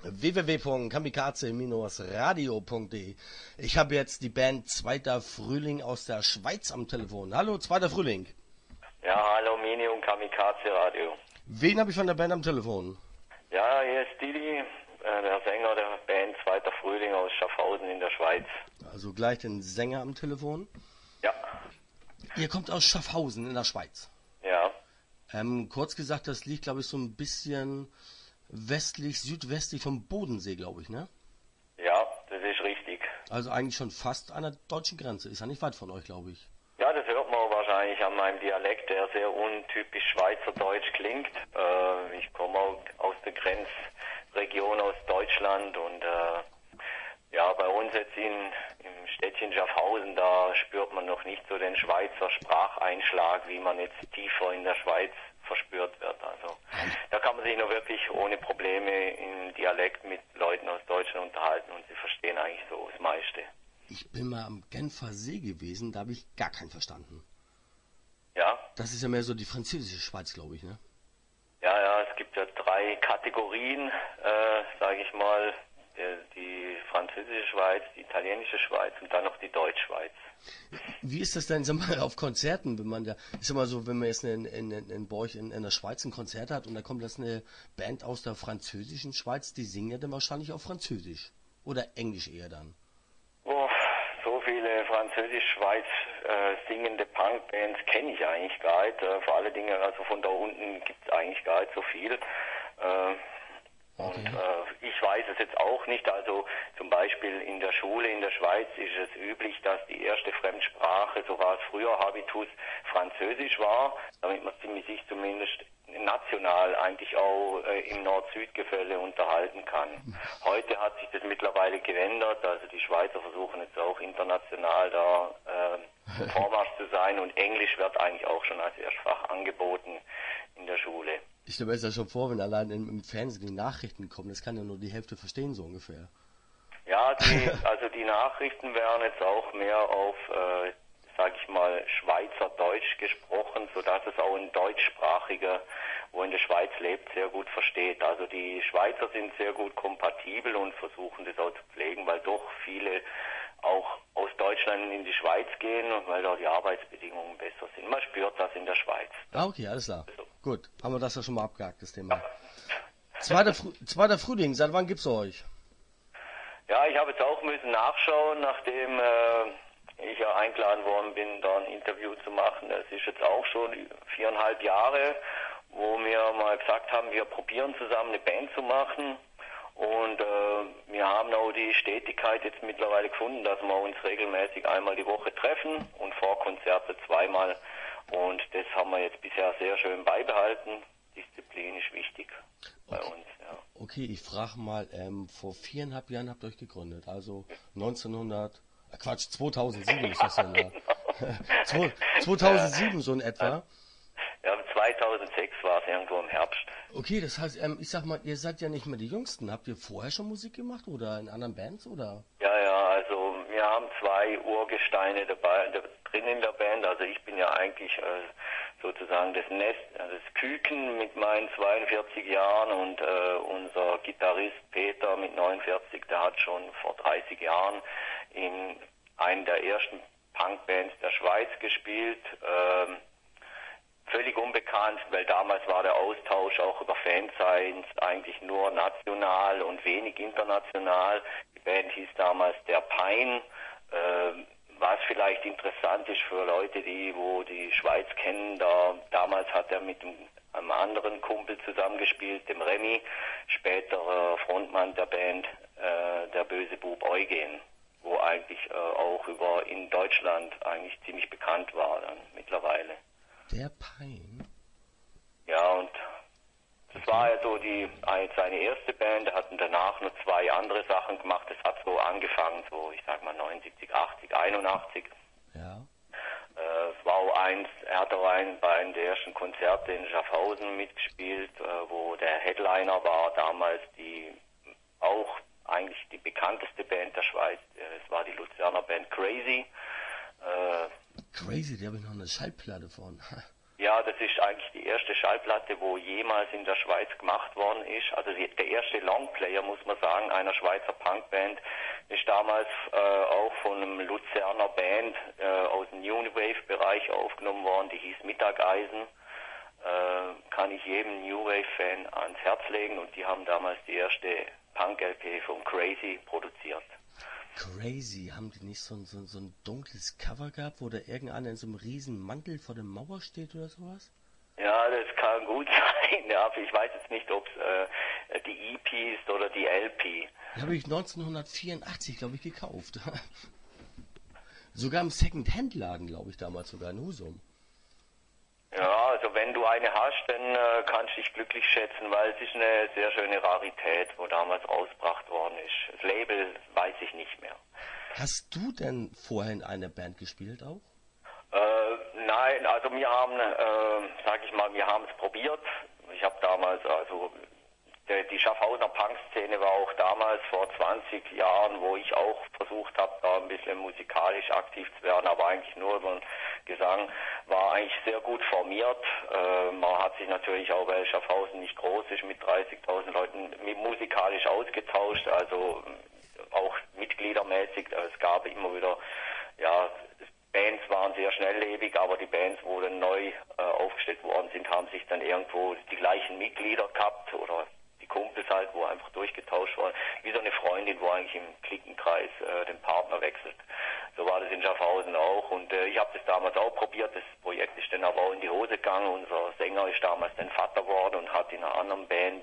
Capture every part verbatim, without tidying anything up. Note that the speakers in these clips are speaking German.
w w w punkt kamikaze radio punkt de. Ich habe jetzt die Band Zweiter Frühling aus der Schweiz am Telefon. Hallo, Zweiter Frühling. Ja, hallo Mini und Kamikaze Radio. Wen habe ich von der Band am Telefon? Ja, hier ist Didi, äh, der Sänger der Band Zweiter Frühling aus Schaffhausen in der Schweiz. Also gleich den Sänger am Telefon. Ja. Ihr kommt aus Schaffhausen in der Schweiz. Ja. Ähm, kurz gesagt, das liegt, glaube ich, so ein bisschen westlich, südwestlich vom Bodensee, glaube ich, ne? Ja, das ist richtig. Also eigentlich schon fast an der deutschen Grenze. Ist ja nicht weit von euch, glaube ich. Ja, das hört man wahrscheinlich an meinem Dialekt, der sehr untypisch schweizerdeutsch klingt. Äh, ich komme auch aus der Grenzregion aus Deutschland und äh, ja, bei uns jetzt in, im Städtchen Schaffhausen, da spürt man noch nicht so den Schweizer Spracheinschlag, wie man jetzt tiefer in der Schweiz verspürt wird. Also da kann man sich nur wirklich ohne Probleme im Dialekt mit Leuten aus Deutschland unterhalten und sie verstehen eigentlich so das meiste. Ich bin mal am Genfer See gewesen, da habe ich gar keinen verstanden. Ja? Das ist ja mehr so die französische Schweiz, glaube ich, ne? Ja, ja, es gibt ja drei Kategorien, äh, sage ich mal. Die französische Schweiz, die italienische Schweiz und dann noch die Deutschschweiz. Wie ist das denn, sag mal, auf Konzerten, wenn man da, ist immer so, wenn man jetzt in, in, in, bei euch in, in der Schweiz ein Konzert hat und da kommt das eine Band aus der französischen Schweiz, die singen ja dann wahrscheinlich auf Französisch oder Englisch eher dann? Oh, so viele französisch-Schweiz äh, singende Punkbands kenne ich eigentlich gar nicht. Äh, vor allen Dingen, also von da unten gibt es eigentlich gar nicht so viel. Äh, Und Okay. äh, ich weiß es jetzt auch nicht, also zum Beispiel in der Schule in der Schweiz ist es üblich, dass die erste Fremdsprache, so war es früher, Habitus, Französisch war, damit man ziemlich sich zumindest national eigentlich auch äh, im Nord-Süd-Gefälle unterhalten kann. Heute hat sich das mittlerweile geändert, also die Schweizer versuchen jetzt auch international da äh, im Vormarsch zu sein und Englisch wird eigentlich auch schon als Erstfach angeboten in der Schule. Ich stelle mir jetzt ja schon vor, wenn allein im, im Fernsehen die Nachrichten kommen, das kann ja nur die Hälfte verstehen, so ungefähr. Ja, die, also die Nachrichten werden jetzt auch mehr auf, äh, sag ich mal, Schweizerdeutsch gesprochen, sodass es auch ein Deutschsprachiger, wo in der Schweiz lebt, sehr gut versteht. Also die Schweizer sind sehr gut kompatibel und versuchen das auch zu pflegen, weil doch viele auch aus Deutschland in die Schweiz gehen und weil da die Arbeitsbedingungen besser sind. Man spürt das in der Schweiz. Ah, okay, alles klar. Also. Gut, haben wir das ja schon mal abgehakt, das Thema. Zweiter, Frü Zweiter Frühling, seit wann gibt's euch? Ja, ich habe jetzt auch müssen nachschauen, nachdem äh, ich ja eingeladen worden bin, da ein Interview zu machen. Es ist jetzt auch schon viereinhalb Jahre, wo wir mal gesagt haben, wir probieren zusammen eine Band zu machen. Und äh, wir haben auch die Stetigkeit jetzt mittlerweile gefunden, dass wir uns regelmäßig einmal die Woche treffen und vor Konzerte zweimal. Und das haben wir jetzt bisher sehr schön beibehalten. Disziplin ist wichtig bei Okay. uns. Ja. Okay, ich frage mal, ähm, vor viereinhalb Jahren habt ihr euch gegründet, also neunzehnhundert, äh, Quatsch, zweitausendsieben ist das denn da? Zwei- zweitausendsieben so in etwa. Ja, zweitausendsechs war es irgendwo im Herbst. Okay, das heißt, ähm, ich sag mal, ihr seid ja nicht mehr die Jüngsten. Habt ihr vorher schon Musik gemacht oder in anderen Bands oder? Ja, ja, also wir haben zwei Urgesteine dabei, da, drin in der Band. Also ich bin ja eigentlich äh, sozusagen das Nest, also das Küken mit meinen zweiundvierzig Jahren und äh, unser Gitarrist Peter mit neunundvierzig, der hat schon vor dreißig Jahren in einer der ersten Punkbands der Schweiz gespielt. Ähm, Völlig unbekannt, weil damals war der Austausch auch über Fansigns eigentlich nur national und wenig international. Die Band hieß damals Der Pein. Äh, was vielleicht interessant ist für Leute, die wo die Schweiz kennen, da damals hat er mit einem anderen Kumpel zusammengespielt, dem Remy, späterer Frontmann der Band, äh, der böse Bub Eugen, wo eigentlich äh, auch über in Deutschland eigentlich ziemlich bekannt war dann mittlerweile. Der Pein? Ja, und das war ja so die seine erste Band. Er hat danach noch zwei andere Sachen gemacht. Das hat so angefangen, so ich sag mal neunundsiebzig, achtzig, einundachtzig. Ja. Äh, es war auch eins, er hat auch ein, bei einem der ersten Konzerte in Schaffhausen mitgespielt, äh, wo der Headliner war damals die auch eigentlich die bekannteste Band der Schweiz. Es war die Luzerner Band Crazy. Äh, Crazy, da habe ich noch eine Schallplatte von. Ja, das ist eigentlich die erste Schallplatte, wo jemals in der Schweiz gemacht worden ist. Also die, der erste Longplayer, muss man sagen, einer Schweizer Punkband, ist damals äh, auch von einem Luzerner Band äh, aus dem New Wave-Bereich aufgenommen worden, die hieß Mittageisen. Äh, kann ich jedem New Wave-Fan ans Herz legen, und die haben damals die erste Punk-L P von Crazy produziert. Crazy, haben die nicht so ein, so, ein, so ein dunkles Cover gehabt, wo da irgendeiner in so einem riesen Mantel vor der Mauer steht oder sowas? Ja, das kann gut sein. Ja, ich weiß jetzt nicht, ob es äh, die E P ist oder die L P. Die habe ich neunzehnhundertvierundachtzig, glaube ich, gekauft. Sogar im Second-Hand-Laden, glaube ich, damals sogar in Husum. Ja, also wenn du eine hast, dann äh, kannst du dich glücklich schätzen, weil es ist eine sehr schöne Rarität, wo damals rausgebracht worden ist. Das Label weiß ich nicht mehr. Hast du denn vorher in einer Band gespielt auch? Äh, nein, also wir haben, äh, sag ich mal, wir haben es probiert. Ich habe damals, also der, die Schaffhausener Punk-Szene war auch damals vor zwanzig Jahren, wo ich auch versucht habe, da ein bisschen musikalisch aktiv zu werden, aber eigentlich nur über den Gesang, war eigentlich sehr gut formiert. Äh, man hat sich natürlich auch, weil Schaffhausen nicht groß ist, mit dreißigtausend Leuten musikalisch ausgetauscht, also auch mitgliedermäßig. Es gab immer wieder, ja, Bands waren sehr schnelllebig, aber die Bands, wo dann neu äh, aufgestellt worden sind, haben sich dann irgendwo die gleichen Mitglieder gehabt oder die Kumpels halt, wo einfach durchgetauscht waren. Wie so eine Freundin, wo eigentlich im Klickenkreis äh, den Partner wechselt. So war das in Schaffhausen auch, und äh, ich habe das damals auch probiert. Das Projekt ist dann aber auch in die Hose gegangen. Unser Sänger ist damals dann Vater geworden und hat in einer anderen Band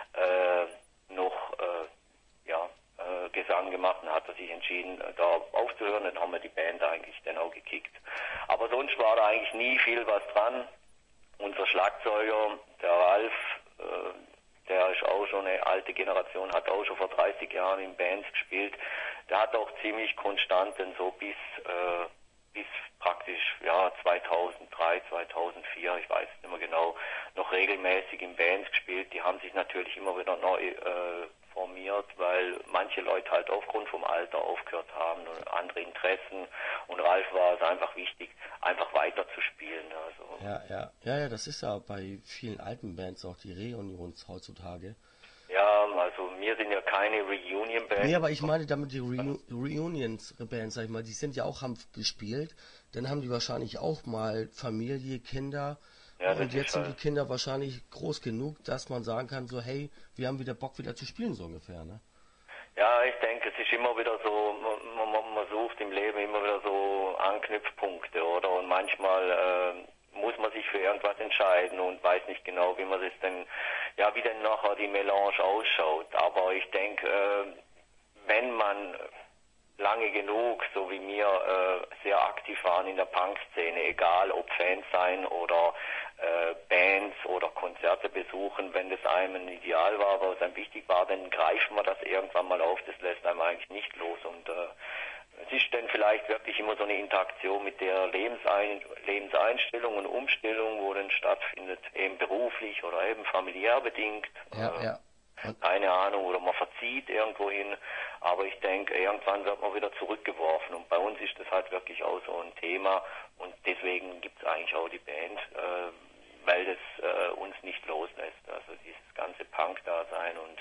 äh, noch äh, ja, äh, Gesang gemacht, und hat er sich entschieden, äh, da aufzuhören. Dann haben wir die Band eigentlich dann auch gekickt. Aber sonst war da eigentlich nie viel was dran. Unser Schlagzeuger, der Ralf, äh, der ist auch schon eine alte Generation, hat auch schon vor dreißig Jahren in Bands gespielt. Der hat auch ziemlich konstant dann so bis, äh, bis praktisch ja zweitausenddrei, zweitausendvier, ich weiß nicht mehr genau, noch regelmäßig in Bands gespielt. Die haben sich natürlich immer wieder neu äh, formiert, weil manche Leute halt aufgrund vom Alter aufgehört haben und andere Interessen. Und Ralf war es einfach wichtig, einfach weiter zu spielen. Also Ja, ja, ja, ja, das ist ja bei vielen alten Bands auch die Reunions heutzutage. ja, also wir sind ja keine Reunion-Band. Nee, aber ich meine damit die Reu Reunions-Bands, sag ich mal, die sind ja auch, haben gespielt, dann haben die wahrscheinlich auch mal Familie, Kinder, Ja, das und jetzt ist sind halt- die Kinder wahrscheinlich groß genug, dass man sagen kann, so hey, wir haben wieder Bock wieder zu spielen, so ungefähr, ne? Ja, ich denke, es ist immer wieder so, man, man, man sucht im Leben immer wieder so Anknüpfpunkte, oder? Und manchmal äh, muss man sich für irgendwas entscheiden und weiß nicht genau, wie man es denn, ja, wie denn nachher die Melange ausschaut. Aber ich denke, äh, wenn man lange genug, so wie wir, äh, sehr aktiv waren in der Punk-Szene, egal ob Fans sein oder äh, Bands oder Konzerte besuchen, wenn das einem ein Ideal war, was einem wichtig war, dann greifen wir das irgendwann mal auf, das lässt einem eigentlich nicht los. Und äh, es ist dann vielleicht wirklich immer so eine Interaktion mit der Lebensein Lebenseinstellung und Umstellung, wo dann stattfindet, eben beruflich oder eben familiär bedingt. Ja, äh, ja. Und Keine Ahnung, oder man verzieht irgendwo hin, aber ich denke, irgendwann wird man wieder zurückgeworfen, und bei uns ist das halt wirklich auch so ein Thema, und deswegen gibt es eigentlich auch die Band, äh, weil das äh, uns nicht loslässt, also dieses ganze Punk-Dasein und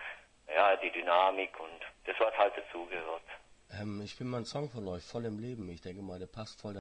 ja, die Dynamik und das, was halt dazugehört. ähm, ich bin mal ein Song von euch, voll im Leben, ich denke mal, der passt voll